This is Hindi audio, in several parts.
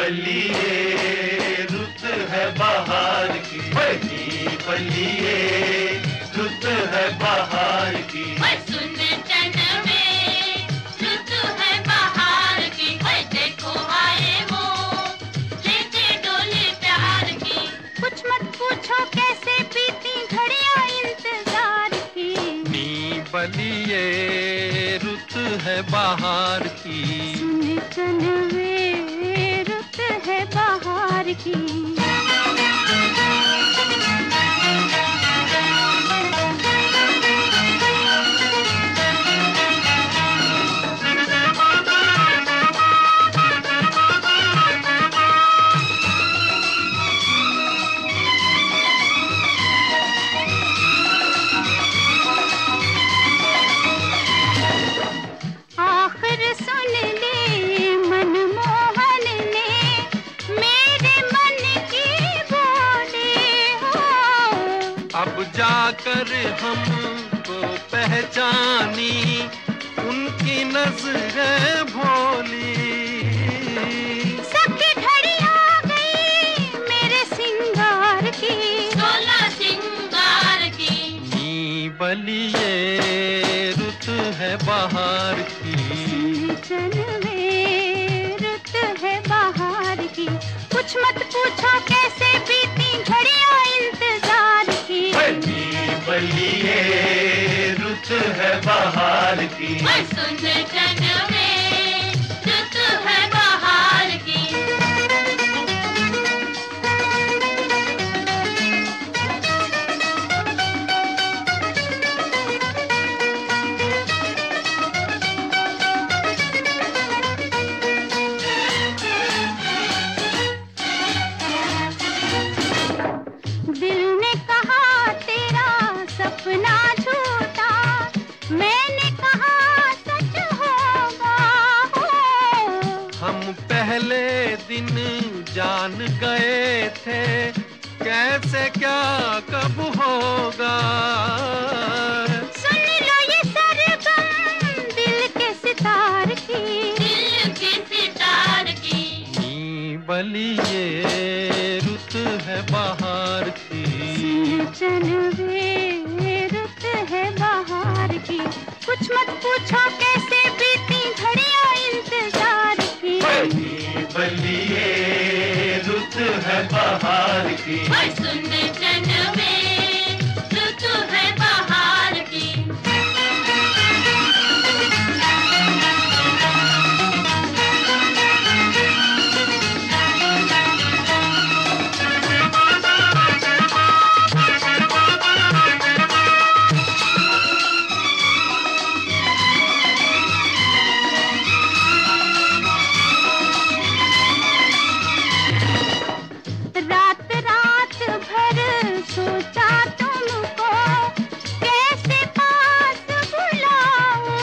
बलिए रुत है बहार की, नी बलिए रुत है बहार की। सुन चन में रुत है बहार की, देखो आए वो लेके डोले प्यार की। कुछ मत पूछो कैसे बीती घड़ियां इंतजार की, नी बलिए रुत है बहार की। सुन चन में रुत है बहार की। अब जाकर हमको पहचानी उनकी नजरें भोली। सबकी घड़ी आ गई मेरे सिंगार की, 16 सिंगार की। नी बलिए रुत है बहार की, चन में रुत है बहार की। कुछ मत पूछो कैसे बीती घड़ियां इंतजार की, नी बलिए रुत है बहार की। सुन चन में रुत है बहार की। दिल ने कहा तेरा सपना झूठा, मैंने कहा सच होगा। हम पहले दिन जान गए थे कैसे क्या कब होगा। सुन लो ये सरगम दिल के सितार की, दिल के सितार की। नी बलिए रुत है बहार की, चन में रुत है बहार की। कुछ मत पूछो कैसे बीती घड़ियां इंतजार की, नी बलिए रुत है बहार की। सुन चन में रुत है बहार की। रात रात भर सोचा तुमको कैसे पास बुलाऊं,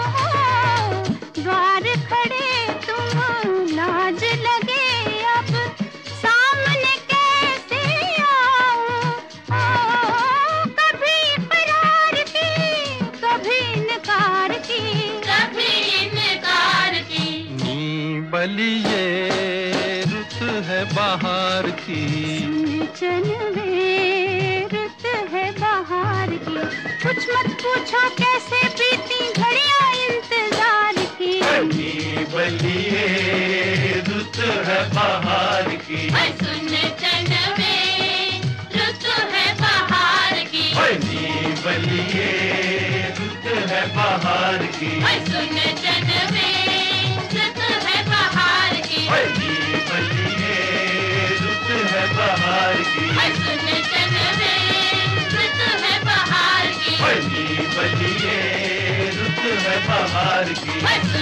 द्वार खड़े तुम लाज लगे अब सामने कैसे आऊं। कभी इकरार की कभी इनकार की, कभी इनकार की। नी बलिए रुत है बहार की, चन में रुत है बहार की। कुछ मत पूछो कैसे बीती घड़ियां इंतजार की, नी बलिए रुत है बहार की। सुन चन में रुत है बहार की, नी बलिए रुत है बहार की। सुन चन में रुत है बहार की, नी बलिए रुत है बहार की। सुन चन में रुत है बहार की, नी बलिए रुत है बहार की।